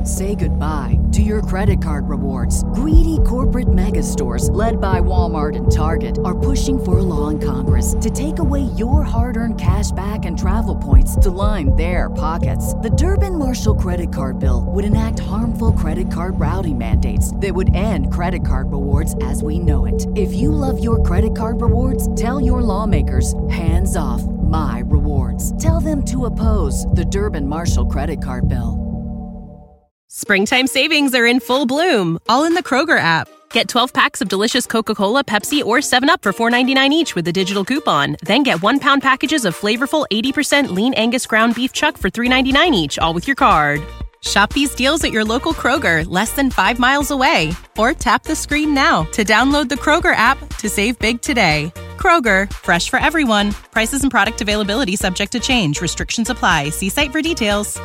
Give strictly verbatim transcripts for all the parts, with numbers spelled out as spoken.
Say goodbye to your credit card rewards. Greedy corporate mega stores, led by Walmart and Target, are pushing for a law in Congress to take away your hard-earned cash back and travel points to line their pockets. The Durbin-Marshall credit card bill would enact harmful credit card routing mandates that would end credit card rewards as we know it. If you love your credit card rewards, tell your lawmakers, hands off my rewards. Tell them to oppose the Durbin-Marshall credit card bill. Springtime savings are in full bloom, all in the Kroger app. Get twelve packs of delicious Coca-Cola, Pepsi, or seven up for four ninety-nine each with a digital coupon. Then get one pound packages of flavorful eighty percent lean Angus ground beef chuck for three ninety-nine each, all with your card. Shop these deals at your local Kroger, less than five miles away. Or tap the screen now to download the Kroger app to save big today. Kroger, fresh for everyone. Prices and product availability subject to change. Restrictions apply. See site for details.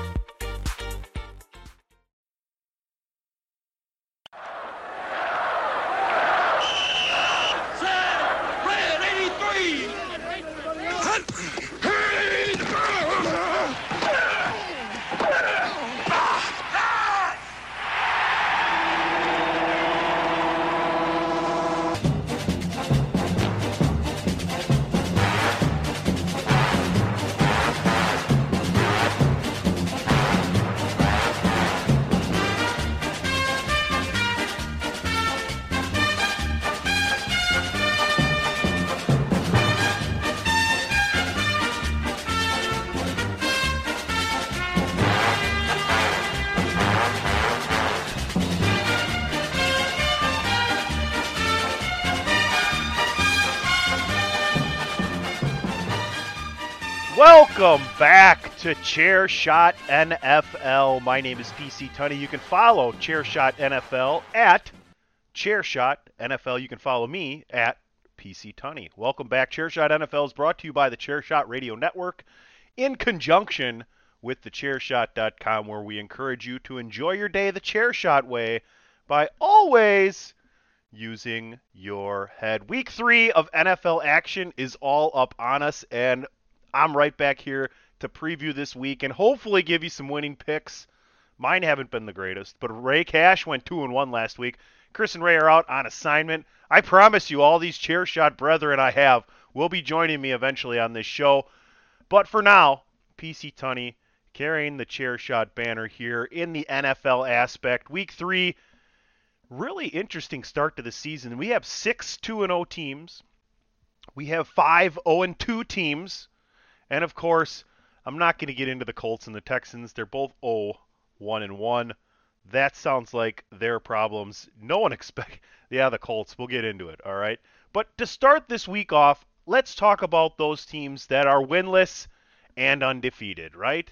Welcome back to Chair Shot N F L. My name is P C Tunney. You can follow Chair Shot N F L at Chair Shot N F L. You can follow me at P C Tunney. Welcome back. Chair Shot N F L is brought to you by the Chair Shot Radio Network in conjunction with the chair shot dot com, where we encourage you to enjoy your day the Chair Shot way by always using your head. Week three of N F L action is all up on us, and I'm right back here to preview this week and hopefully give you some winning picks. Mine haven't been the greatest, but Ray Cash went two and one last week. Chris and Ray are out on assignment. I promise you, all these Chair Shot brethren I have will be joining me eventually on this show. But for now, P C Tunney carrying the Chair Shot banner here in the N F L aspect. Week three, really interesting start to the season. We have six two and oh teams. We have five oh and two teams. And, of course, I'm not going to get into the Colts and the Texans. They're both oh one and one. That sounds like their problems. No one expect. Yeah, the Colts. We'll get into it, all right? But to start this week off, let's talk about those teams that are winless and undefeated, right?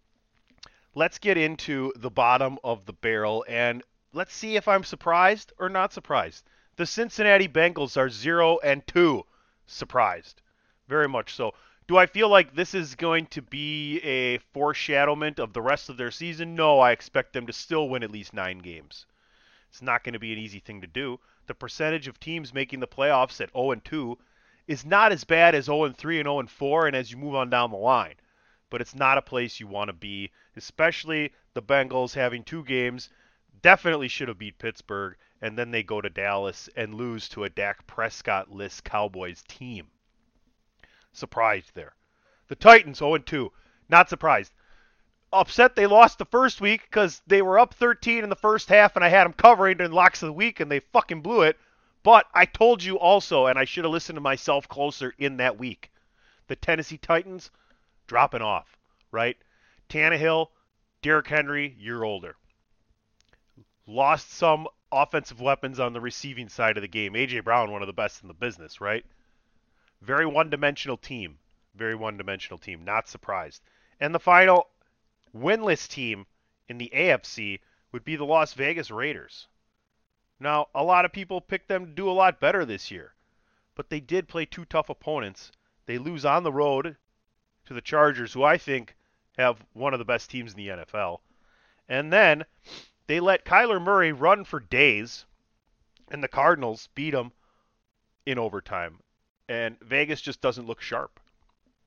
Let's get into the bottom of the barrel, and let's see if I'm surprised or not surprised. The Cincinnati Bengals are zero and two. Surprised. Very much so. Do I feel like this is going to be a foreshadowment of the rest of their season? No, I expect them to still win at least nine games. It's not going to be an easy thing to do. The percentage of teams making the playoffs at oh and two is not as bad as oh and three and oh and four and as you move on down the line. But it's not a place you want to be, especially the Bengals having two games. Definitely should have beat Pittsburgh, and then they go to Dallas and lose to a Dak Prescott-less Cowboys team. Surprised there. The Titans oh and two. Not surprised. Upset they lost the first week because they were up thirteen in the first half and I had them covering in locks of the week and they fucking blew it. But I told you also, and I should have listened to myself closer in that week, the Tennessee Titans dropping off, right? Tannehill, Derrick Henry, year older. Lost some offensive weapons on the receiving side of the game. A J Brown, one of the best in the business, right? Very one-dimensional team. Very one-dimensional team. Not surprised. And the final winless team in the A F C would be the Las Vegas Raiders. Now, a lot of people picked them to do a lot better this year. But they did play two tough opponents. They lose on the road to the Chargers, who I think have one of the best teams in the N F L. And then they let Kyler Murray run for days, and the Cardinals beat him in overtime. And Vegas just doesn't look sharp.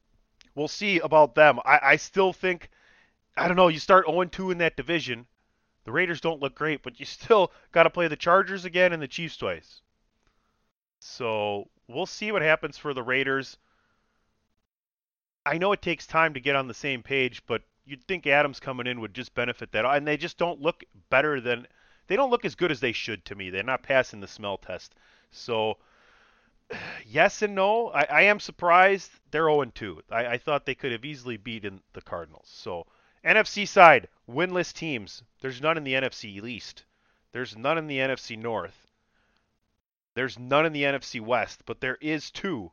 We'll see about them. I, I still think, I don't know, you start oh and two in that division. The Raiders don't look great, but you still got to play the Chargers again and the Chiefs twice. So we'll see what happens for the Raiders. I know it takes time to get on the same page, but you'd think Adams coming in would just benefit that. And they just don't look better than – they don't look as good as they should to me. They're not passing the smell test. So yes and no. I, I am surprised they're oh and two. I, I thought they could have easily beaten the Cardinals. So N F C side, winless teams. There's none in the N F C East. There's none in the N F C North. There's none in the N F C West, but there is two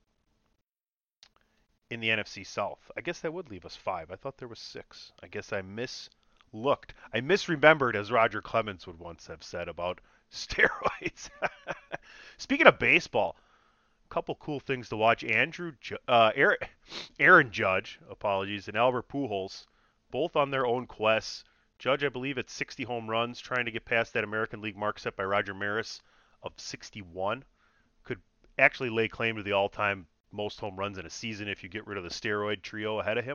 in the N F C South. I guess that would leave us five. I thought there was six. I guess I mislooked. I misremembered, as Roger Clemens would once have said about steroids. Speaking of baseball, a couple cool things to watch. Andrew, uh, Aaron, Aaron Judge, apologies, and Albert Pujols, both on their own quests. Judge, I believe, at sixty home runs, trying to get past that American League mark set by Roger Maris of sixty-one. Could actually lay claim to the all-time most home runs in a season if you get rid of the steroid trio ahead of him.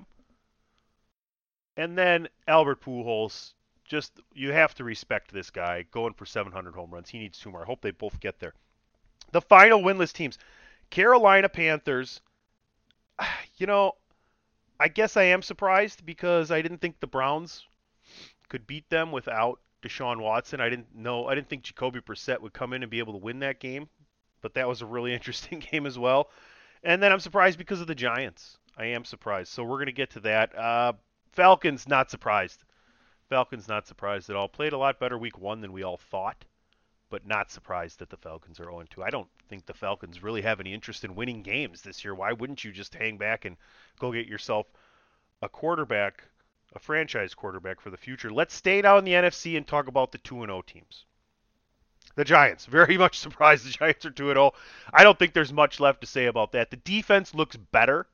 And then Albert Pujols, just, you have to respect this guy, going for seven hundred home runs. He needs two more. I hope they both get there. The final winless teams. Carolina Panthers, you know, I guess I am surprised because I didn't think the Browns could beat them without Deshaun Watson. I didn't know, I didn't think Jacoby Brissett would come in and be able to win that game, but that was a really interesting game as well. And then I'm surprised because of the Giants. I am surprised. So we're going to get to that. Uh, Falcons, not surprised. Falcons, not surprised at all. Played a lot better week one than we all thought, but not surprised that the Falcons are oh and two. I don't think the Falcons really have any interest in winning games this year. Why wouldn't you just hang back and go get yourself a quarterback, a franchise quarterback for the future? Let's stay down in the N F C and talk about the two and oh teams. The Giants, very much surprised the Giants are two and oh. I don't think there's much left to say about that. The defense looks better.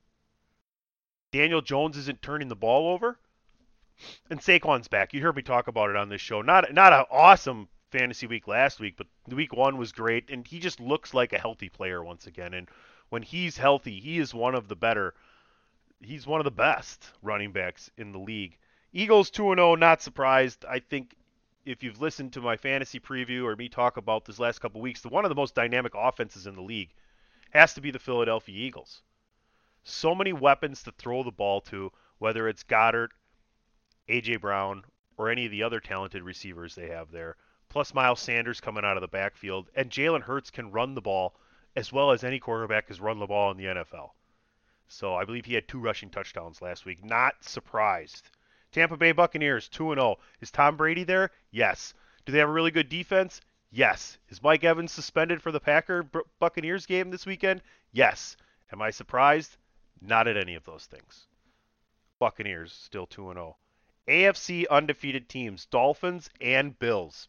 Daniel Jones isn't turning the ball over. And Saquon's back. You heard me talk about it on this show. Not not an awesome fantasy week last week, but week one was great, and he just looks like a healthy player once again. And when he's healthy, he is one of the better, he's one of the best running backs in the league. Eagles two and oh, not surprised. I think if you've listened to my fantasy preview or me talk about this last couple weeks, the one of the most dynamic offenses in the league has to be the Philadelphia Eagles. So many weapons to throw the ball to, whether it's Goddard, A J Brown, or any of the other talented receivers they have there, plus Miles Sanders coming out of the backfield, and Jalen Hurts can run the ball as well as any quarterback has run the ball in the N F L. So I believe he had two rushing touchdowns last week. Not surprised. Tampa Bay Buccaneers, two and oh. Is Tom Brady there? Yes. Do they have a really good defense? Yes. Is Mike Evans suspended for the Packer Buccaneers game this weekend? Yes. Am I surprised? Not at any of those things. Buccaneers, still two and oh. A F C undefeated teams, Dolphins and Bills.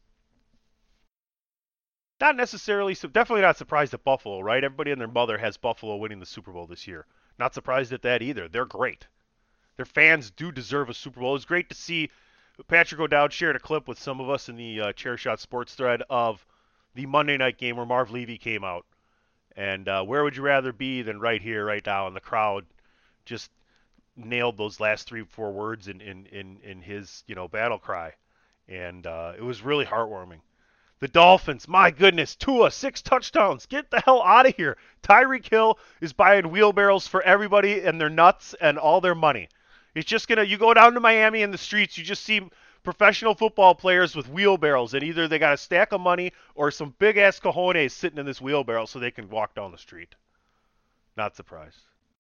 Not necessarily, so definitely not surprised at Buffalo, right? Everybody and their mother has Buffalo winning the Super Bowl this year. Not surprised at that either. They're great. Their fans do deserve a Super Bowl. It was great to see Patrick O'Dowd shared a clip with some of us in the uh, Chair Shot Sports thread of the Monday night game where Marv Levy came out. And uh, where would you rather be than right here, right now? And the crowd just nailed those last three, four words in, in, in, in his, you know, battle cry. And uh, it was really heartwarming. The Dolphins, my goodness, Tua, six touchdowns. Get the hell out of here. Tyreek Hill is buying wheelbarrows for everybody and their nuts and all their money. It's just going to, you go down to Miami in the streets, you just see professional football players with wheelbarrows, and either they got a stack of money or some big-ass cojones sitting in this wheelbarrow so they can walk down the street. Not surprised.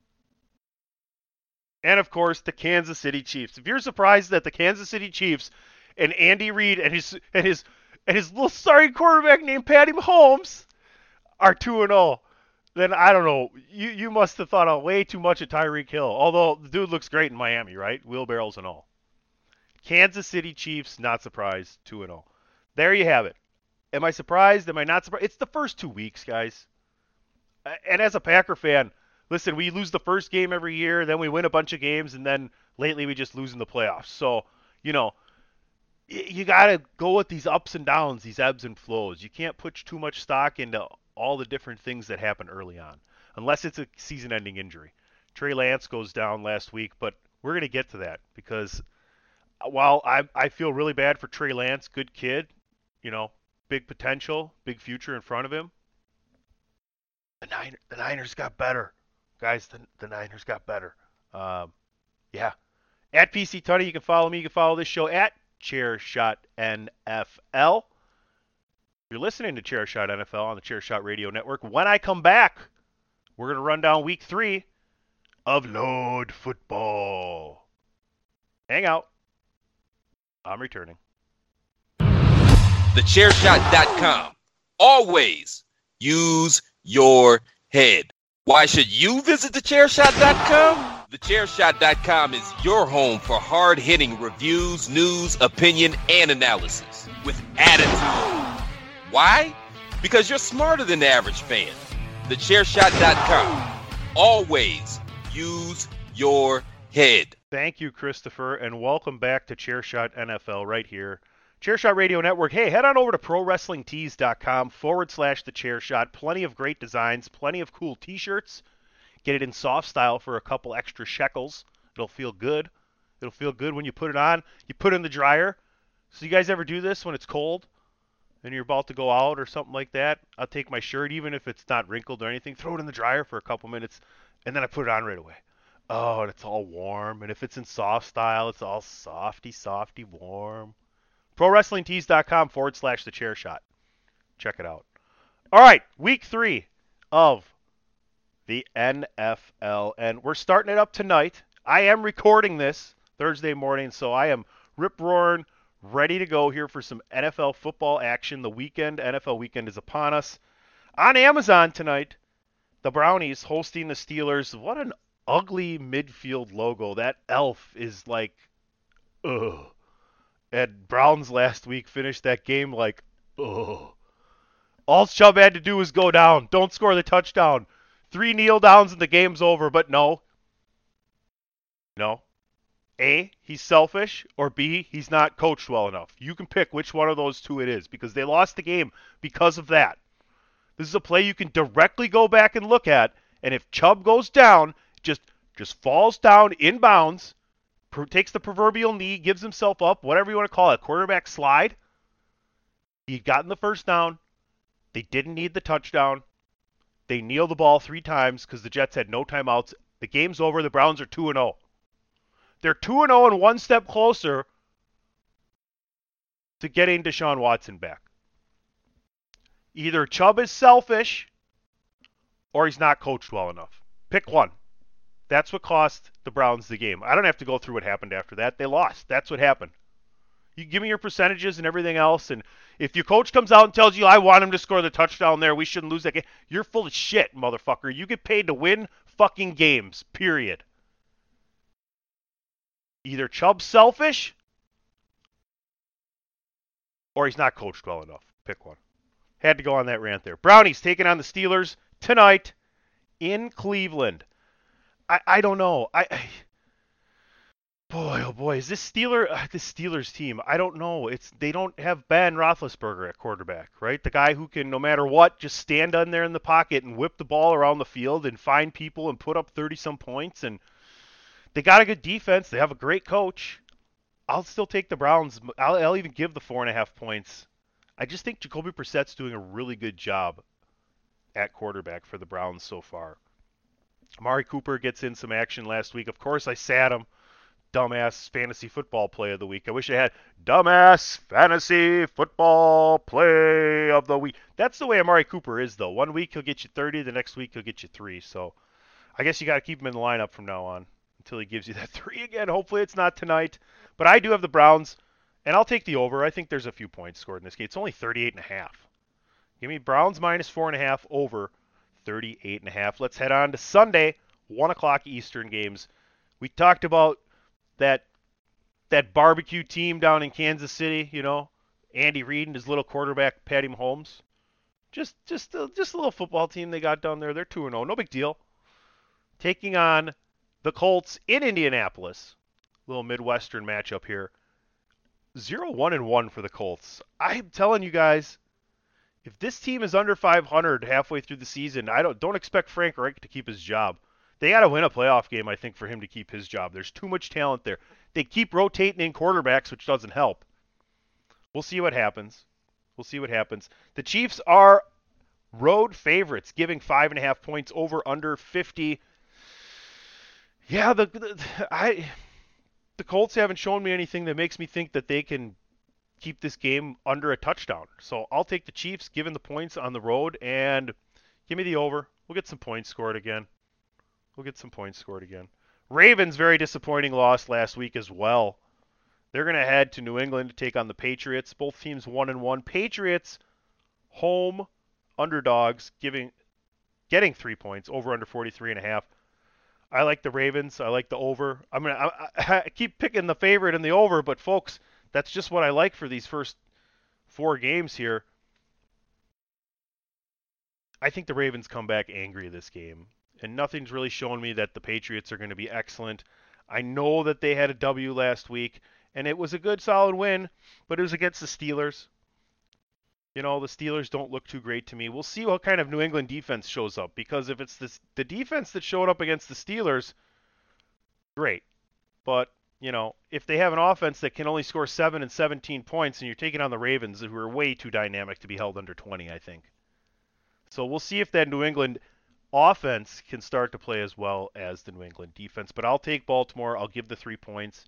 And, of course, the Kansas City Chiefs. If you're surprised that the Kansas City Chiefs and Andy Reid and his and his and his little sorry quarterback named Patty Mahomes are two and oh, then I don't know. You you must have thought of way too much of Tyreek Hill. Although the dude looks great in Miami, right? Wheelbarrows and all. Kansas City Chiefs, not surprised, two and oh. There you have it. Am I surprised? Am I not surprised? It's the first two weeks, guys. And as a Packer fan, listen, we lose the first game every year, then we win a bunch of games, and then lately we just lose in the playoffs. So, you know, you got to go with these ups and downs, these ebbs and flows. You can't put too much stock into all the different things that happen early on, unless it's a season-ending injury. Trey Lance goes down last week, but we're going to get to that because while I I feel really bad for Trey Lance, good kid, you know, big potential, big future in front of him. The Niners, the Niners got better, guys. The the Niners got better. Um, yeah. At P C Tunney, you can follow me. You can follow this show at Chairshot N F L. You're listening to Chairshot N F L on the Chairshot Radio Network. When I come back, we're going to run down week three of Load Football. Hang out. I'm returning. the chairshot dot com. Always use your head. Why should you visit the chairshot dot com? the chairshot dot com is your home for hard-hitting reviews, news, opinion, and analysis with attitude. Why? Because you're smarter than the average fan. the chairshot dot com. Always use your head. Thank you, Christopher, and welcome back to Chairshot N F L right here. Chairshot Radio Network. Hey, head on over to ProWrestlingTees.com forward slash the Chairshot. Plenty of great designs, plenty of cool t-shirts. Get it in soft style for a couple extra shekels. It'll feel good. It'll feel good when you put it on. You put it in the dryer. So you guys ever do this when it's cold and you're about to go out or something like that? I'll take my shirt, even if it's not wrinkled or anything, throw it in the dryer for a couple minutes, and then I put it on right away. Oh, and it's all warm. And if it's in soft style, it's all softy, softy, warm. ProWrestlingTees.com forward slash the chair shot. Check it out. All right, week three of the N F L. And we're starting it up tonight. I am recording this Thursday morning, so I am rip-roaring, ready to go here for some N F L football action. The weekend, N F L weekend is upon us. On Amazon tonight, the Brownies hosting the Steelers. What an ugly midfield logo. That elf is like, ugh. And Browns last week finished that game like, ugh. All Chubb had to do was go down. Don't score the touchdown. Three kneel downs and the game's over, but no. No. A, he's selfish, or B, he's not coached well enough. You can pick which one of those two it is, because they lost the game because of that. This is a play you can directly go back and look at, and if Chubb goes down, just just falls down in bounds, per, takes the proverbial knee, gives himself up, whatever you want to call it, quarterback slide. He'd gotten the first down. They didn't need the touchdown. They kneeled the ball three times because the Jets had no timeouts. The game's over. The Browns are two and oh. They're two and oh and one step closer to getting Deshaun Watson back. Either Chubb is selfish or he's not coached well enough. Pick one. That's what cost the Browns the game. I don't have to go through what happened after that. They lost. That's what happened. You give me your percentages and everything else, and if your coach comes out and tells you, I want him to score the touchdown there, we shouldn't lose that game, you're full of shit, motherfucker. You get paid to win fucking games, period. Either Chubb's selfish or he's not coached well enough. Pick one. Had to go on that rant there. Brownies taking on the Steelers tonight in Cleveland. I, I don't know. I, I boy, oh boy, is this Steeler uh, this Steelers team? I don't know. It's they don't have Ben Roethlisberger at quarterback, right? The guy who can, no matter what, just stand on there in the pocket and whip the ball around the field and find people and put up thirty some points. And they got a good defense. They have a great coach. I'll still take the Browns. I'll, I'll even give the four and a half points. I just think Jacoby Brissett's doing a really good job at quarterback for the Browns so far. Amari Cooper gets in some action last week. Of course, I sat him. Dumbass fantasy football play of the week. I wish I had dumbass fantasy football play of the week. That's the way Amari Cooper is, though. One week he'll get you thirty, the next week he'll get you three. So I guess you got to keep him in the lineup from now on until he gives you that three again. Hopefully it's not tonight. But I do have the Browns, and I'll take the over. I think there's a few points scored in this game. It's only thirty-eight and a half. Give me Browns minus four and a half over thirty-eight and a half. Let's head on to Sunday, one o'clock Eastern games. We talked about that that barbecue team down in Kansas City, you know, Andy Reid and his little quarterback, Patty Mahomes. Just just a, just a little football team they got down there. They're two and oh, no big deal. Taking on the Colts in Indianapolis. Little Midwestern matchup here. zero one and one for the Colts. I'm telling you guys, if this team is under five hundred halfway through the season, I don't don't expect Frank Reich to keep his job. They got to win a playoff game, I think, for him to keep his job. There's too much talent there. they keep rotating in quarterbacks, which doesn't help. We'll see what happens. We'll see what happens. The Chiefs are road favorites, giving five and a half points over under fifty. Yeah, the, the I the Colts haven't shown me anything that makes me think that they can keep this game under a touchdown. So I'll take the Chiefs, given the points on the road, and give me the over. We'll get some points scored again. We'll get some points scored again. Ravens, very disappointing loss last week as well. They're going to head to New England to take on the Patriots. Both teams one and one. Patriots home underdogs, giving getting three points, over under forty-three and a half. I like the Ravens. I like the over. I'm gonna I, I keep picking the favorite and the over, but folks, that's just what I like for these first four games here. I think the Ravens come back angry this game, and nothing's really shown me that the Patriots are going to be excellent. I know that they had a W last week, and it was a good, solid win, but it was against the Steelers. You know, the Steelers don't look too great to me. We'll see what kind of New England defense shows up, because if it's this, the defense that showed up against the Steelers, great. But, you know, if they have an offense that can only score seven and seventeen points, and you're taking on the Ravens, who are way too dynamic to be held under twenty, I think. So we'll see if that New England offense can start to play as well as the New England defense. But I'll take Baltimore. I'll give the three points.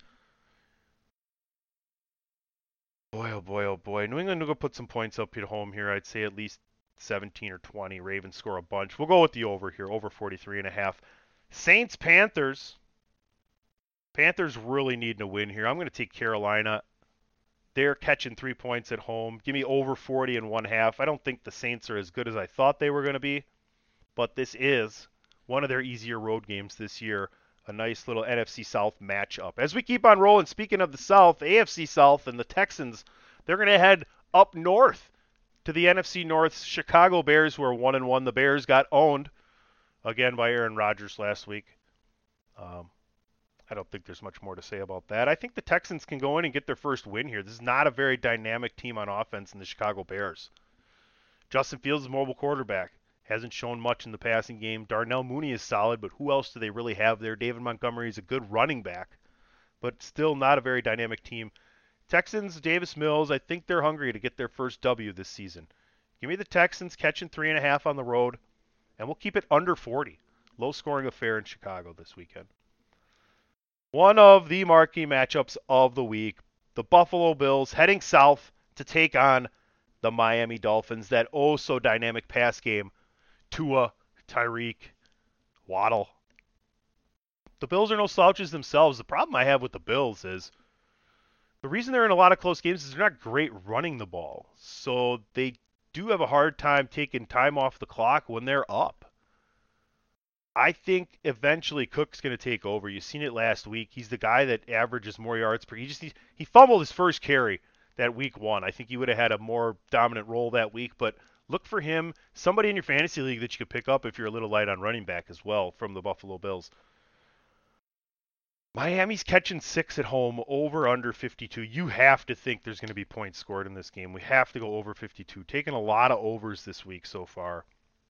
Boy, oh boy, oh boy. New England will go put some points up at home here. I'd say at least seventeen or twenty. Ravens score a bunch. We'll go with the over here, over forty-three and a half. Saints, Panthers. Panthers really needing a win here. I'm going to take Carolina. They're catching three points at home. Give me over forty and one half. I don't think the Saints are as good as I thought they were going to be, but this is one of their easier road games this year. A nice little N F C South matchup. As we keep on rolling, speaking of the South, A F C South and the Texans, they're going to head up north to the N F C North's Chicago Bears, who are one and one. The Bears got owned again by Aaron Rodgers last week. Um, I don't think there's much more to say about that. I think the Texans can go in and get their first win here. This is not a very dynamic team on offense in the Chicago Bears. Justin Fields is a mobile quarterback. Hasn't shown much in the passing game. Darnell Mooney is solid, but who else do they really have there? David Montgomery is a good running back, but still not a very dynamic team. Texans, Davis Mills, I think they're hungry to get their first W this season. Give me the Texans catching three and a half on the road, and we'll keep it under forty. Low-scoring affair in Chicago this weekend. One of the marquee matchups of the week, the Buffalo Bills heading south to take on the Miami Dolphins. That oh-so-dynamic pass game. Tua, Tyreek, Waddle. The Bills are no slouches themselves. The problem I have with the Bills is the reason they're in a lot of close games is they're not great running the ball. So they do have a hard time taking time off the clock when they're up. I think eventually Cook's going to take over. You've seen it last week. He's the guy that averages more yards per. He just he, he fumbled his first carry that week one. I think he would have had a more dominant role that week, but look for him, somebody in your fantasy league that you could pick up if you're a little light on running back as well from the Buffalo Bills. Miami's catching six at home, over under fifty-two. You have to think there's going to be points scored in this game. We have to go over fifty-two. Taking a lot of overs this week so far.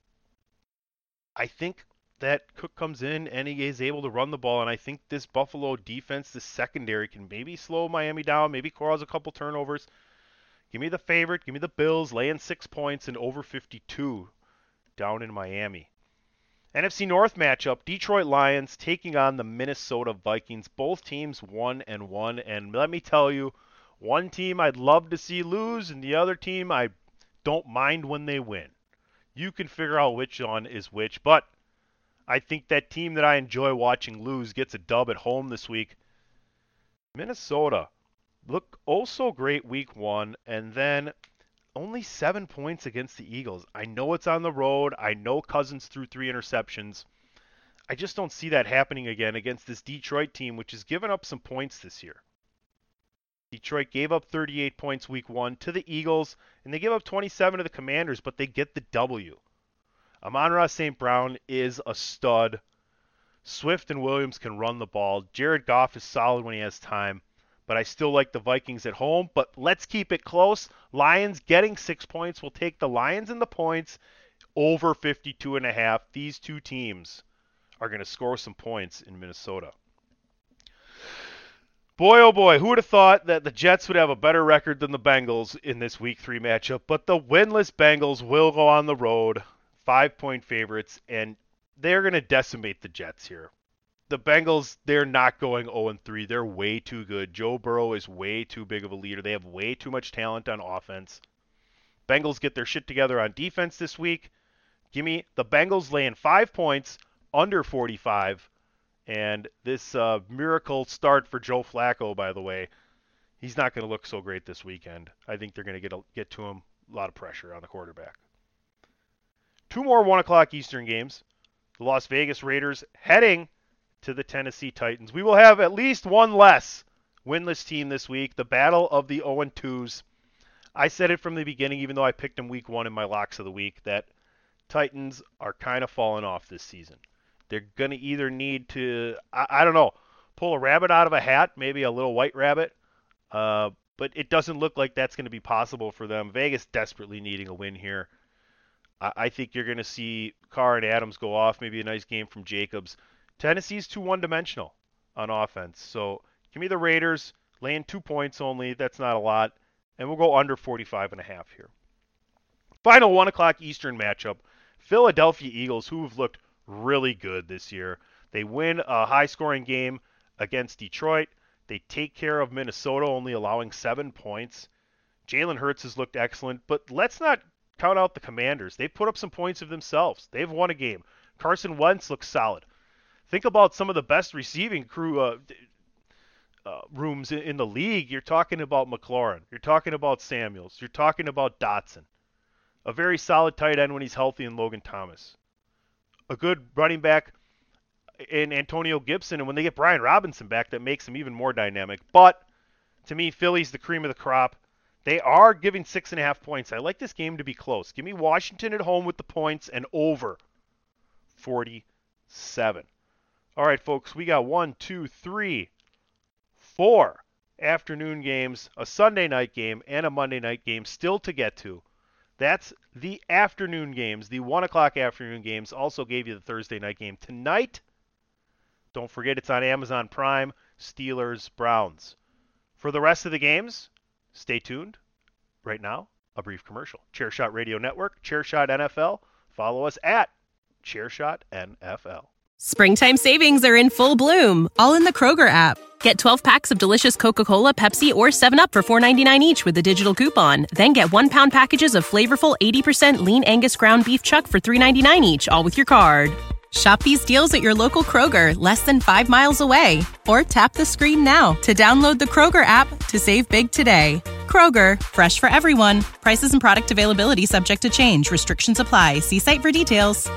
I think that Cook comes in and he is able to run the ball, and I think this Buffalo defense, this secondary, can maybe slow Miami down, maybe cause a couple turnovers. Give me the favorite. Give me the Bills laying six points and over fifty-two down in Miami. N F C North matchup, Detroit Lions taking on the Minnesota Vikings. Both teams one and one, and let me tell you, one team I'd love to see lose, and the other team I don't mind when they win. You can figure out which one is which, but I think that team that I enjoy watching lose gets a dub at home this week. Minnesota. Look oh so great week one, and then only seven points against the Eagles. I know it's on the road. I know Cousins threw three interceptions. I just don't see that happening again against this Detroit team, which has given up some points this year. Detroit gave up thirty-eight points week one to the Eagles, and they gave up twenty-seven to the Commanders, but they get the W. Amon-Ra Saint Brown is a stud. Swift and Williams can run the ball. Jared Goff is solid when he has time. But I still like the Vikings at home. But let's keep it close. Lions getting six points. We'll take the Lions and the points over fifty-two and a half. These two teams are going to score some points in Minnesota. Boy, oh boy, who would have thought that the Jets would have a better record than the Bengals in this Week three matchup? But the winless Bengals will go on the road, five-point favorites, and they're going to decimate the Jets here. The Bengals, they're not going oh and three. They're way too good. Joe Burrow is way too big of a leader. They have way too much talent on offense. Bengals get their shit together on defense this week. Give me the Bengals laying five points, under forty-five. And this uh, miracle start for Joe Flacco, by the way, he's not going to look so great this weekend. I think they're going to get a, get to him. A lot of pressure on the quarterback. Two more one o'clock Eastern games. The Las Vegas Raiders heading to the Tennessee Titans. We will have at least one less winless team this week. The battle of the oh and twos. I said it from the beginning, even though I picked them week one in my locks of the week, that Titans are kind of falling off this season. They're going to either need to, I, I don't know, pull a rabbit out of a hat, maybe a little white rabbit, uh, but it doesn't look like that's going to be possible for them. Vegas desperately needing a win here. I, I think you're going to see Carr and Adams go off, maybe a nice game from Jacobs. Tennessee's too one-dimensional on offense, so give me the Raiders, laying two points only. That's not a lot, and we'll go under forty-five and a half here. Final one o'clock Eastern matchup, Philadelphia Eagles, who have looked really good this year. They win a high-scoring game against Detroit. They take care of Minnesota, only allowing seven points. Jalen Hurts has looked excellent, but let's not count out the Commanders. They've put up some points of themselves. They've won a game. Carson Wentz looks solid. Think about some of the best receiving crew uh, uh, rooms in, in the league. You're talking about McLaurin. You're talking about Samuels. You're talking about Dotson. A very solid tight end when he's healthy in Logan Thomas. A good running back in Antonio Gibson, and when they get Brian Robinson back, that makes him even more dynamic. But to me, Philly's the cream of the crop. They are giving six and a half points. I like this game to be close. Give me Washington at home with the points and over forty-seven. All right, folks, we got one, two, three, four afternoon games, a Sunday night game, and a Monday night game still to get to. That's the afternoon games, the one o'clock afternoon games. Also gave you the Thursday night game tonight. Don't forget it's on Amazon Prime, Steelers, Browns. For the rest of the games, stay tuned. Right now, a brief commercial. Chairshot Radio Network, Chairshot N F L. Follow us at Chairshot N F L. Springtime savings are in full bloom, all in the Kroger app. Get twelve packs of delicious Coca-Cola, Pepsi, or seven up for four ninety-nine each with a digital coupon. Then get one pound packages of flavorful eighty percent lean Angus ground beef chuck for three ninety-nine each, all with your card. Shop these deals at your local Kroger, less than five miles away. Or tap the screen now to download the Kroger app to save big today. Kroger, fresh for everyone. Prices and product availability subject to change. Restrictions apply. See site for details.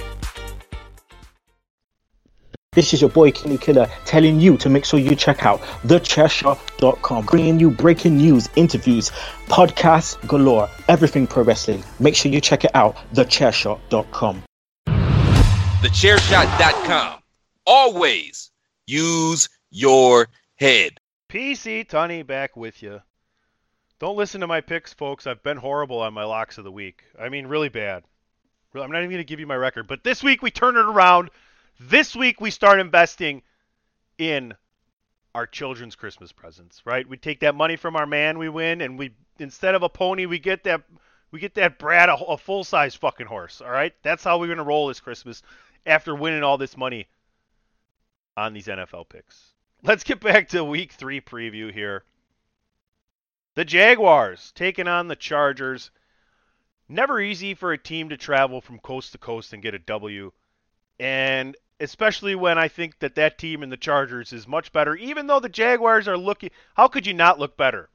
This is your boy Kenny Killer telling you to make sure you check out the chair shot dot com, bringing you breaking news, interviews, podcasts galore, everything pro wrestling. Make sure you check it out, the chair shot dot com. the chair shot dot com. Always use your head. P C Tunney back with you. Don't listen to my picks, folks. I've been horrible on my locks of the week. I mean, really bad. I'm not even going to give you my record. But this week we turn it around. This week we start investing in our children's Christmas presents, right? We take that money from our man we win, and we instead of a pony, we get that we get that Brad a, a full-size fucking horse, all right? That's how we're going to roll this Christmas after winning all this money on these N F L picks. Let's get back to week three preview here. The Jaguars taking on the Chargers. Never easy for a team to travel from coast to coast and get a W. And especially when I think that that team in the Chargers is much better, even though the Jaguars are looking... How could you not look better?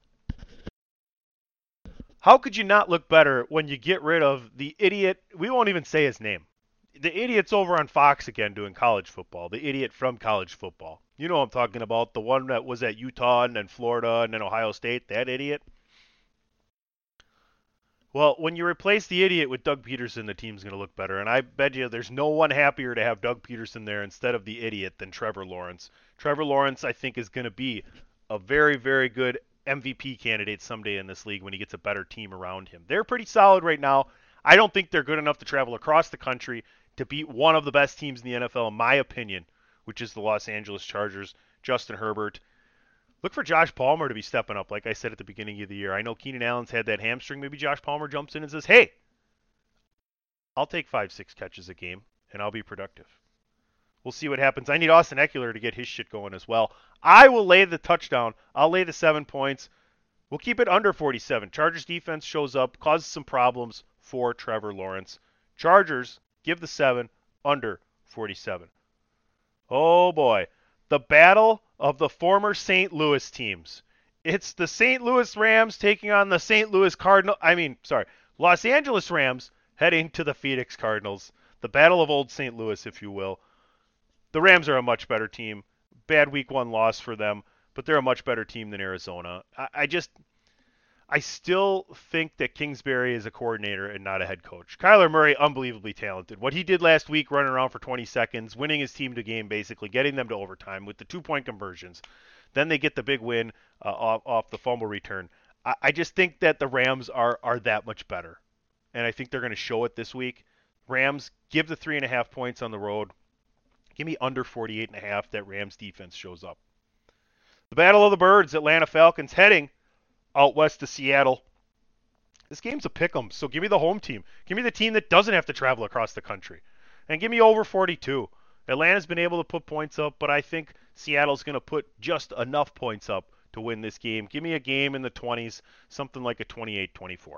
How could you not look better when you get rid of the idiot... We won't even say his name. The idiot's over on Fox again doing college football. The idiot from college football. You know what I'm talking about. The one that was at Utah and then Florida and then Ohio State. That idiot. Well, when you replace the idiot with Doug Peterson, the team's going to look better. And I bet you there's no one happier to have Doug Peterson there instead of the idiot than Trevor Lawrence. Trevor Lawrence, I think, is going to be a very, very good M V P candidate someday in this league when he gets a better team around him. They're pretty solid right now. I don't think they're good enough to travel across the country to beat one of the best teams in the N F L, in my opinion, which is the Los Angeles Chargers, Justin Herbert. Look for Josh Palmer to be stepping up, like I said at the beginning of the year. I know Keenan Allen's had that hamstring. Maybe Josh Palmer jumps in and says, hey, I'll take five, six catches a game, and I'll be productive. We'll see what happens. I need Austin Eckler to get his shit going as well. I will lay the touchdown. I'll lay the seven points. We'll keep it under forty-seven. Chargers defense shows up, causes some problems for Trevor Lawrence. Chargers give the seven, under forty-seven. Oh, boy. The battle of the former Saint Louis teams. It's the Saint Louis Rams taking on the Saint Louis Cardinals. I mean, sorry, Los Angeles Rams heading to the Phoenix Cardinals. The battle of old Saint Louis, if you will. The Rams are a much better team. Bad week one loss for them, but they're a much better team than Arizona. I, I just, I still think that Kingsbury is a coordinator and not a head coach. Kyler Murray, unbelievably talented. What he did last week, running around for twenty seconds, winning his team to game, basically getting them to overtime with the two-point conversions. Then they get the big win uh, off, off the fumble return. I, I just think that the Rams are are that much better, and I think they're going to show it this week. Rams, give the three and a half points on the road. Give me under forty-eight and a half. That Rams defense shows up. The Battle of the Birds, Atlanta Falcons heading out west to Seattle. This game's a pick'em, so give me the home team. Give me the team that doesn't have to travel across the country. And give me over forty-two. Atlanta's been able to put points up, but I think Seattle's going to put just enough points up to win this game. Give me a game in the twenties, something like a twenty-eight twenty-four.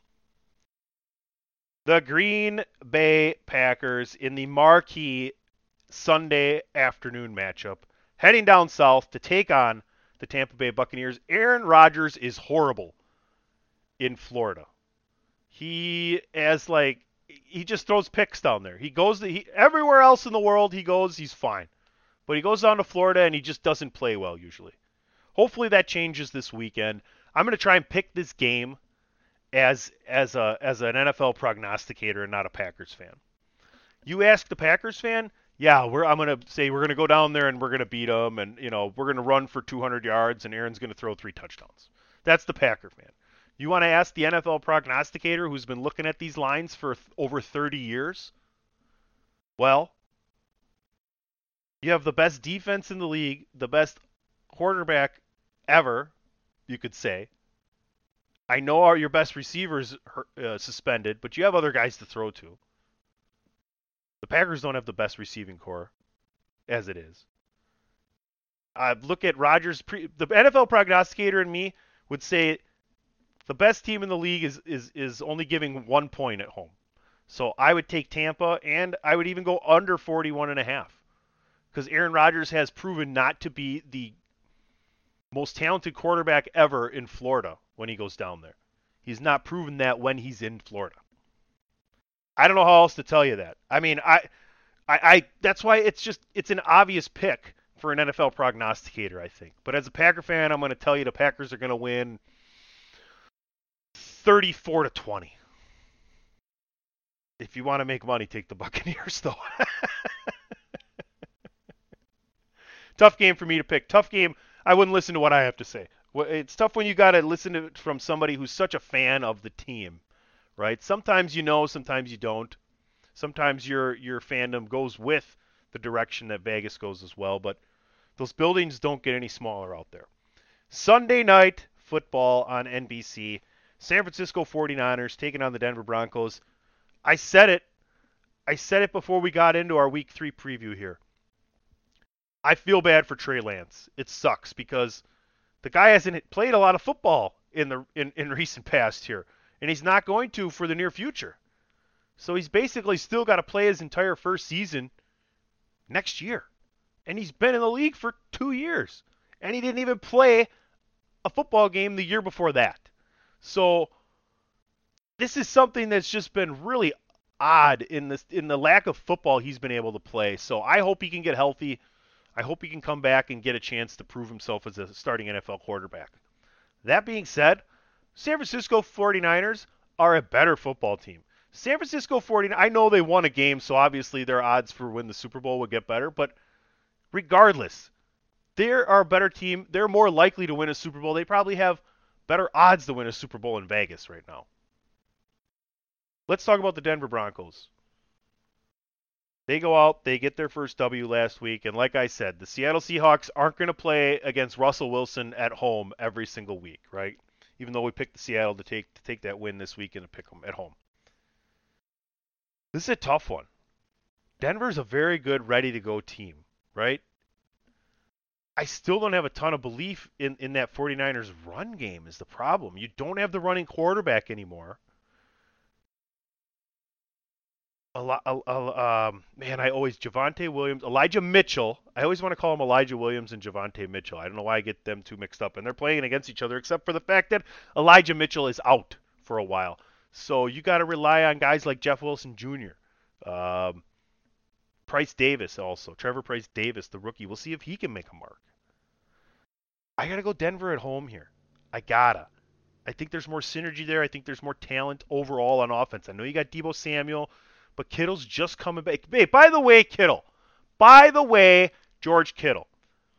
The Green Bay Packers in the marquee Sunday afternoon matchup, heading down south to take on the Tampa Bay Buccaneers. Aaron Rodgers is horrible in Florida. He has like he just throws picks down there. He goes to, he, everywhere else in the world he goes, he's fine. But he goes down to Florida and he just doesn't play well usually. Hopefully that changes this weekend. I'm going to try and pick this game as as a as an N F L prognosticator and not a Packers fan. You ask the Packers fan, yeah, we're I'm going to say we're going to go down there and we're going to beat them, and you know, we're going to run for two hundred yards and Aaron's going to throw three touchdowns. That's the Packer fan. You want to ask the N F L prognosticator who's been looking at these lines for th- over thirty years? Well, you have the best defense in the league, the best quarterback ever, you could say. I know our, your best receivers uh, suspended, but you have other guys to throw to. The Packers don't have the best receiving core, as it is. I uh, look at Rodgers. Pre- the N F L prognosticator and me would say the best team in the league is, is, is only giving one point at home. So I would take Tampa, and I would even go under forty-one and a half. Because Aaron Rodgers has proven not to be the most talented quarterback ever in Florida when he goes down there. He's not proven that when he's in Florida. I don't know how else to tell you that. I mean, I, I, I that's why it's just it's an obvious pick for an N F L prognosticator, I think. But as a Packer fan, I'm going to tell you the Packers are going to win thirty-four to twenty. If you want to make money, take the Buccaneers, though. Tough game for me to pick. Tough game. I wouldn't listen to what I have to say. It's tough when you got to listen to it from somebody who's such a fan of the team, right? Sometimes you know, sometimes you don't. Sometimes your your fandom goes with the direction that Vegas goes as well, but those buildings don't get any smaller out there. Sunday night football on N B C. San Francisco forty-niners taking on the Denver Broncos. I said it. I said it before we got into our week three preview here. I feel bad for Trey Lance. It sucks because the guy hasn't played a lot of football in the in, in recent past here, and he's not going to for the near future. So he's basically still got to play his entire first season next year. And he's been in the league for two years. And he didn't even play a football game the year before that. So this is something that's just been really odd in this in the lack of football he's been able to play. So I hope he can get healthy. I hope he can come back and get a chance to prove himself as a starting N F L quarterback. That being said, San Francisco forty-niners are a better football team. San Francisco forty-niners, I know they won a game, so obviously their odds for win the Super Bowl would get better, but regardless, they are a better team. They're more likely to win a Super Bowl. They probably have better odds to win a Super Bowl in Vegas right now. Let's talk about the Denver Broncos. They go out, they get their first W last week, and like I said, the Seattle Seahawks aren't going to play against Russell Wilson at home every single week, right? Even though we picked the Seattle to take to take that win this week and to pick them at home. This is a tough one. Denver's a very good, ready-to-go team, right? I still don't have a ton of belief in, in that 49ers run game is the problem. You don't have the running quarterback anymore. A lot, a, a, um, man, I always, Javonte Williams, Elijah Mitchell. I always want to call him Elijah Williams and Javonte Mitchell. I don't know why I get them two mixed up. And they're playing against each other, except for the fact that Elijah Mitchell is out for a while. So you got to rely on guys like Jeff Wilson Junior Um, Price Davis also. Trevor Price Davis, the rookie. We'll see if he can make a mark. I got to go Denver at home here. I gotta. I think there's more synergy there. I think there's more talent overall on offense. I know you got Deebo Samuel, but Kittle's just coming back. Hey, by the way, Kittle. By the way, George Kittle.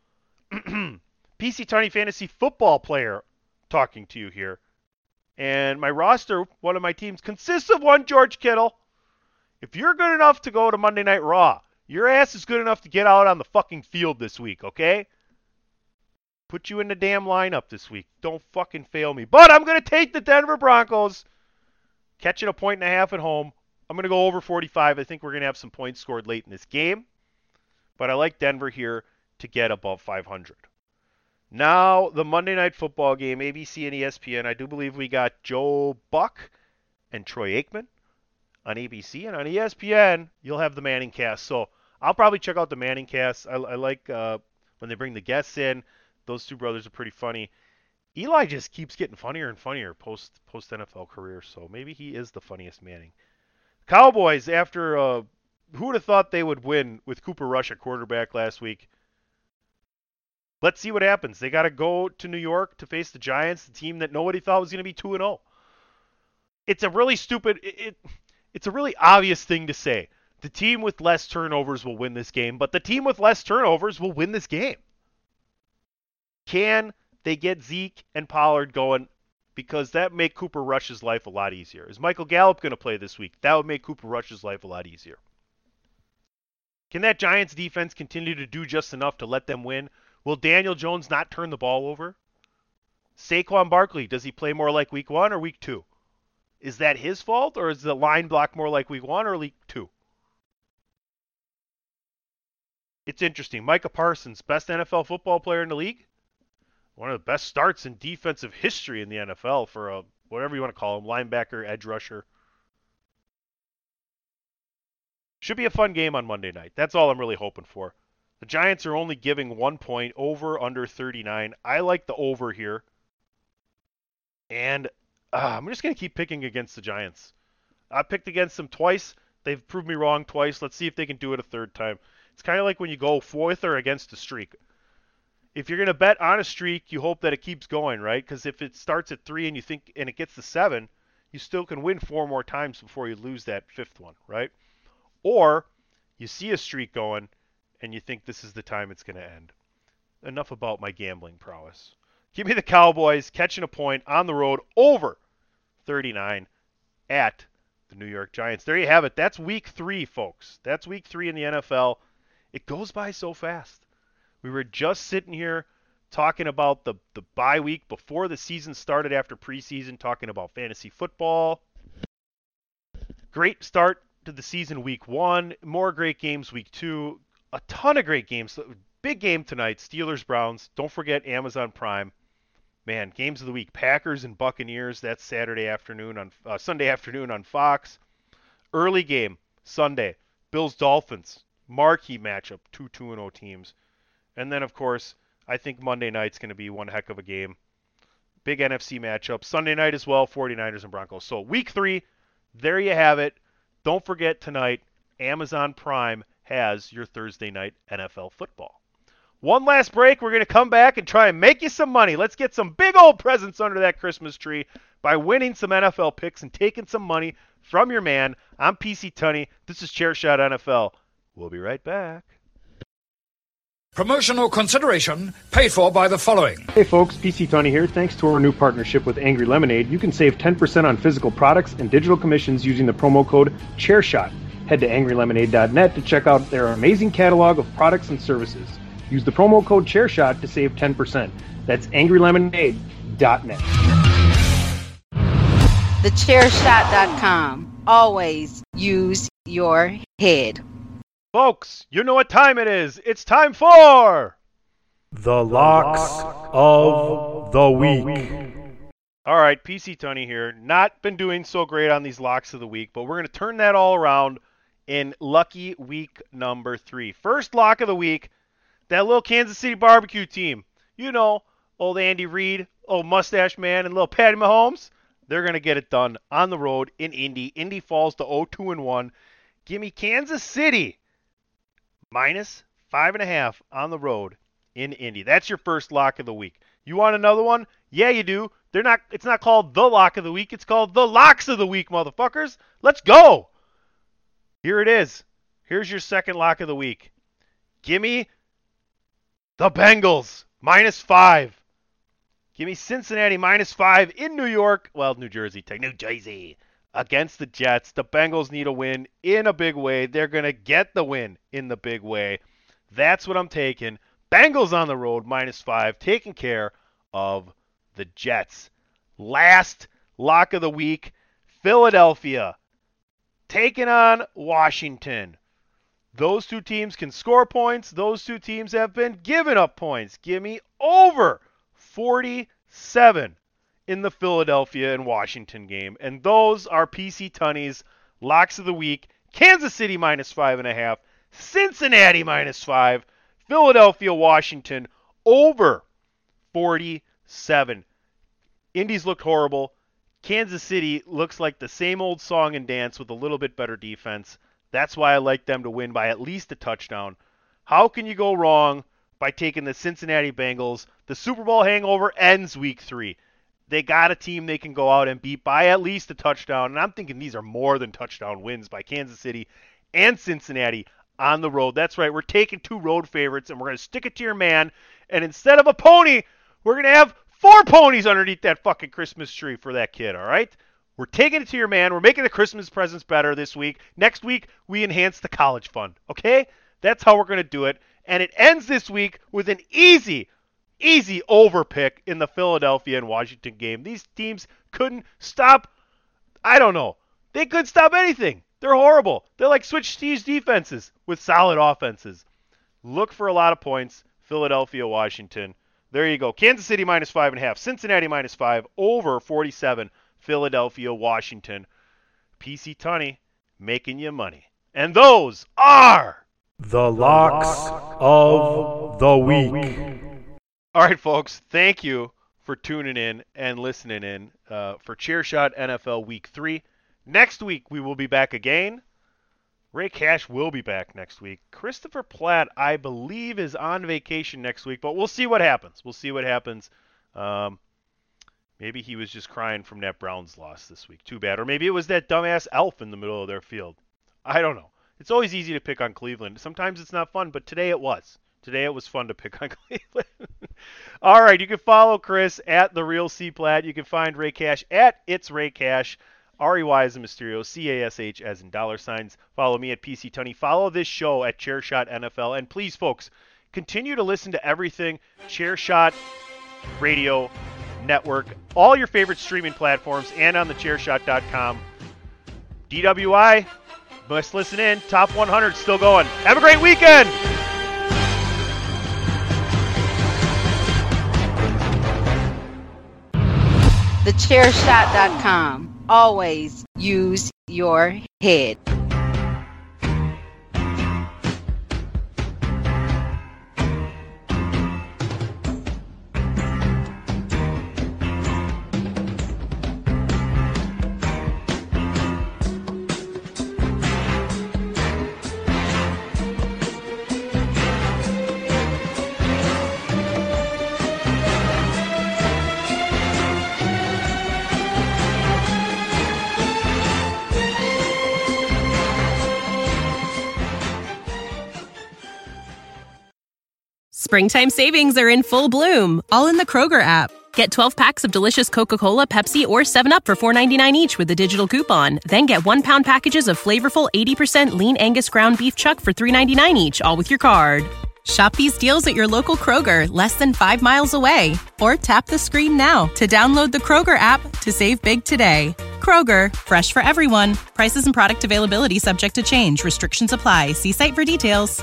P C Tony Fantasy Football player talking to you here. And my roster, one of my teams, consists of one George Kittle. If you're good enough to go to Monday Night Raw, your ass is good enough to get out on the fucking field this week, okay? Put you in the damn lineup this week. Don't fucking fail me. But I'm going to take the Denver Broncos, catching a point and a half at home. I'm going to go over forty-five. I think we're going to have some points scored late in this game. But I like Denver here to get above five hundred. Now, the Monday Night Football game, A B C and E S P N. I do believe we got Joe Buck and Troy Aikman on A B C. And on E S P N, you'll have the Manning cast. So I'll probably check out the Manning cast. I, I like uh, when they bring the guests in. Those two brothers are pretty funny. Eli just keeps getting funnier and funnier post post N F L career. So maybe he is the funniest Manning. Cowboys, after uh, who would have thought they would win with Cooper Rush at quarterback last week? Let's see what happens. They got to go to New York to face the Giants, the team that nobody thought was going to be two and oh. It's a really stupid, it, it, it's a really obvious thing to say. The team with less turnovers will win this game, but the team with less turnovers will win this game. Can they get Zeke and Pollard going? Because that would make Cooper Rush's life a lot easier. Is Michael Gallup going to play this week? That would make Cooper Rush's life a lot easier. Can that Giants defense continue to do just enough to let them win? Will Daniel Jones not turn the ball over? Saquon Barkley, does he play more like week one or week two? Is that his fault, or is the line block more like week one or week two? It's interesting. Micah Parsons, best N F L football player in the league. One of the best starts in defensive history in the N F L for a, whatever you want to call him, linebacker, edge rusher. Should be a fun game on Monday night. That's all I'm really hoping for. The Giants are only giving one point, over, under thirty-nine. I like the over here. And uh, I'm just going to keep picking against the Giants. I picked against them twice. They've proved me wrong twice. Let's see if they can do it a third time. It's kind of like when you go with or against a streak. If you're going to bet on a streak, you hope that it keeps going, right? Because if it starts at three and you think and it gets to seven, you still can win four more times before you lose that fifth one, right? Or you see a streak going and you think this is the time it's going to end. Enough about my gambling prowess. Give me the Cowboys catching a point on the road over thirty-nine at the New York Giants. There you have it. That's week three, folks. That's week three in the N F L. It goes by so fast. We were just sitting here talking about the, the bye week before the season started after preseason, talking about fantasy football. Great start to the season week one. More great games week two. A ton of great games. Big game tonight, Steelers-Browns. Don't forget Amazon Prime. Man, games of the week. Packers and Buccaneers. That's Saturday afternoon on uh, Sunday afternoon on Fox. Early game, Sunday. Bills-Dolphins. Marquee matchup. Two two and oh teams. And then, of course, I think Monday night's going to be one heck of a game. Big N F C matchup. Sunday night as well, 49ers and Broncos. So week three, there you have it. Don't forget tonight, Amazon Prime has your Thursday night N F L football. One last break. We're going to come back and try and make you some money. Let's get some big old presents under that Christmas tree by winning some N F L picks and taking some money from your man. I'm P C Tunney. This is Chairshot N F L. We'll be right back. Promotional consideration paid for by the following. Hey folks, P C Tunney here. Thanks to our new partnership with Angry Lemonade, you can save ten percent on physical products and digital commissions using the promo code CHAIRSHOT. Head to angry lemonade dot net to check out their amazing catalog of products and services. Use the promo code ChairShot to save ten percent. That's angry lemonade dot net. the chair shot dot com. Always use your head. Folks, you know what time it is. It's time for... The Locks of the Week. All right, P C Tunney here. Not been doing so great on these Locks of the Week, but we're going to turn that all around in lucky week number three. First lock of the week, that little Kansas City barbecue team. You know, old Andy Reid, old Mustache Man, and little Patty Mahomes. They're going to get it done on the road in Indy. Indy falls to oh two and one. Give me Kansas City minus five and a half on the road in Indy. That's your first lock of the week. You want another one? Yeah, you do. They're not. It's not called the lock of the week. It's called the locks of the week, motherfuckers. Let's go. Here it is. Here's your second lock of the week. Give me the Bengals minus five. Give me Cincinnati minus five in New York. Well, New Jersey, take New Jersey against the Jets. The Bengals need a win in a big way. They're going to get the win in the big way. That's what I'm taking. Bengals on the road minus five, taking care of the Jets. Last lock of the week, Philadelphia taking on Washington. Those two teams can score points. Those two teams have been giving up points. Give me over forty-seven in the Philadelphia and Washington game. And those are P C Tunney's locks of the week. Kansas City minus five and a half. Cincinnati minus five. Philadelphia, Washington over forty-seven. Indy's looked horrible. Kansas City looks like the same old song and dance with a little bit better defense. That's why I like them to win by at least a touchdown. How can you go wrong by taking the Cincinnati Bengals? The Super Bowl hangover ends week three. They got a team they can go out and beat by at least a touchdown. And I'm thinking these are more than touchdown wins by Kansas City and Cincinnati on the road. That's right. We're taking two road favorites, and we're going to stick it to your man. And instead of a pony, we're going to have four ponies underneath that fucking Christmas tree for that kid, all right? We're taking it to your man. We're making the Christmas presents better this week. Next week, we enhance the college fund, okay? That's how we're going to do it. And it ends this week with an easy, easy over pick in the Philadelphia and Washington game. These teams couldn't stop, I don't know. They couldn't stop anything. They're horrible. They're like switch Steve's defenses with solid offenses. Look for a lot of points. Philadelphia, Washington. There you go. Kansas City minus five and a half. Cincinnati minus five. Over forty-seven. Philadelphia, Washington. P C Tunney making you money. And those are the locks of the week. All right, folks. Thank you for tuning in and listening in uh, for Chairshot N F L Week three. Next week, we will be back again. Ray Cash will be back next week. Christopher Platt, I believe, is on vacation next week, but we'll see what happens. We'll see what happens. Um, maybe he was just crying from that Browns loss this week. Too bad. Or maybe it was that dumbass elf in the middle of their field. I don't know. It's always easy to pick on Cleveland. Sometimes it's not fun, but today it was. Today it was fun to pick on Cleveland. All right, you can follow Chris at The Real C. Platt. You can find Ray Cash at It's Ray Cash. R E Y as in Mysterio, C A S H as in dollar signs. Follow me at P C Tunney. Follow this show at Chairshot N F L. And please, folks, continue to listen to everything Chairshot Radio Network, all your favorite streaming platforms, and on the chairshot dot com. D W I, must listen in. Top one hundred still going. Have a great weekend. the chair shot dot com. Always use your head. Springtime savings are in full bloom, all in the Kroger app. Get twelve packs of delicious Coca-Cola, Pepsi, or seven up for four ninety-nine each with a digital coupon. Then get one pound packages of flavorful eighty percent lean Angus ground beef chuck for three ninety-nine each, all with your card. Shop these deals at your local Kroger, less than five miles away. Or tap the screen now to download the Kroger app to save big today. Kroger, fresh for everyone. Prices and product availability subject to change. Restrictions apply. See site for details.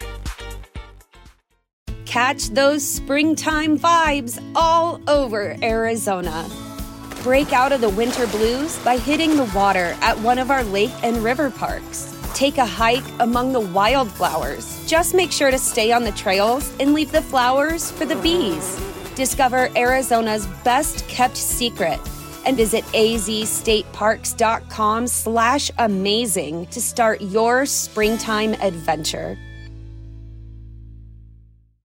Catch those springtime vibes all over Arizona. Break out of the winter blues by hitting the water at one of our lake and river parks. Take a hike among the wildflowers. Just make sure to stay on the trails and leave the flowers for the bees. Discover Arizona's best kept secret and visit azstateparks.com slash amazing to start your springtime adventure.